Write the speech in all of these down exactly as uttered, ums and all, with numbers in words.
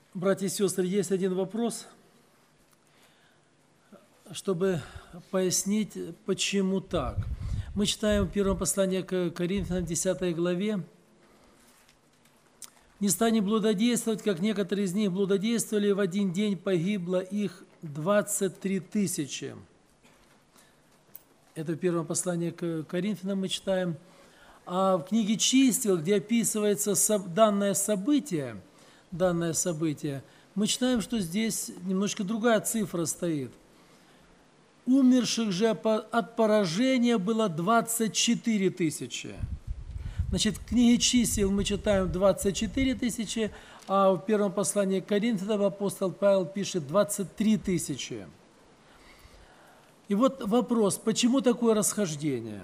Братья и сестры, есть один вопрос, чтобы пояснить, почему так. Мы читаем в первом послании к Коринфянам, десятой главе. «Не станем блудодействовать, как некоторые из них блудодействовали, в один день погибло их двадцать три тысячи». Это в первом послании к Коринфянам мы читаем. А в книге «Чисел», где описывается данное событие, данное событие, мы читаем, что здесь немножко другая цифра стоит. Умерших же от поражения было двадцать четыре тысячи. Значит, в книге «Чисел» мы читаем двадцать четыре тысячи, а в первом послании к Коринфянам апостол Павел пишет двадцать три тысячи. И вот вопрос, почему такое расхождение?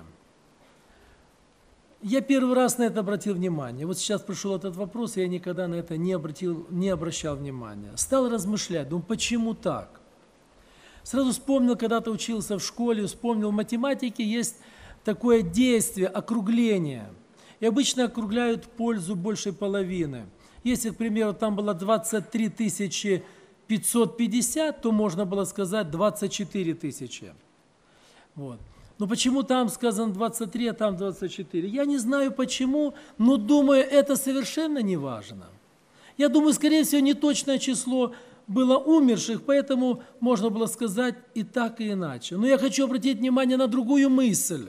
Я первый раз на это обратил внимание. Вот сейчас пришел этот вопрос, и я никогда на это не, обратил, не обращал внимания. Стал размышлять, думаю, почему так? Сразу вспомнил, когда-то учился в школе, вспомнил, в математике есть такое действие, округление. И обычно округляют в пользу большей половины. Если, к примеру, там было двадцать три тысячи пятьсот пятьдесят, то можно было сказать двадцать четыре тысячи. Вот. Но почему там сказано двадцать три, а там двадцать четыре? Я не знаю почему, но думаю, это совершенно не важно. Я думаю, скорее всего, неточное число было умерших, поэтому можно было сказать и так, и иначе. Но я хочу обратить внимание на другую мысль.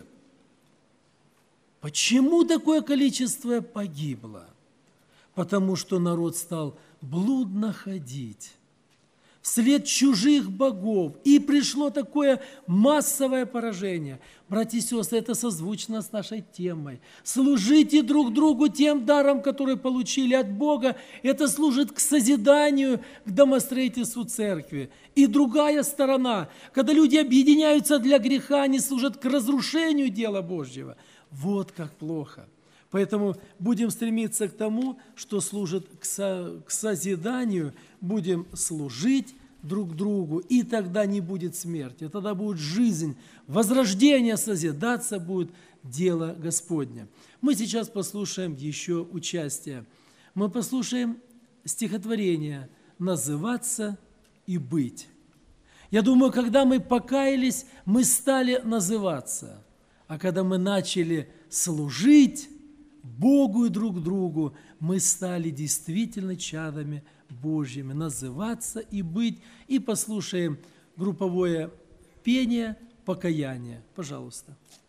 Почему такое количество погибло? Потому что народ стал блудно ходить вслед чужих богов, и пришло такое массовое поражение. Братья и сестры, это созвучно с нашей темой. Служите друг другу тем даром, который получили от Бога. Это служит к созиданию, к домостроительству церкви. И другая сторона, когда люди объединяются для греха, они служат к разрушению дела Божьего. Вот как плохо. Поэтому будем стремиться к тому, что служит к, со, к созиданию, будем служить друг другу, и тогда не будет смерти, тогда будет жизнь, возрождение созидаться будет дело Господне. Мы сейчас послушаем еще участие. Мы послушаем стихотворение «Называться и быть». Я думаю, когда мы покаялись, мы стали называться, а когда мы начали служить Богу и друг другу, мы стали действительно чадами Божьими, называться и быть. И послушаем групповое пение «Покаяние». Пожалуйста.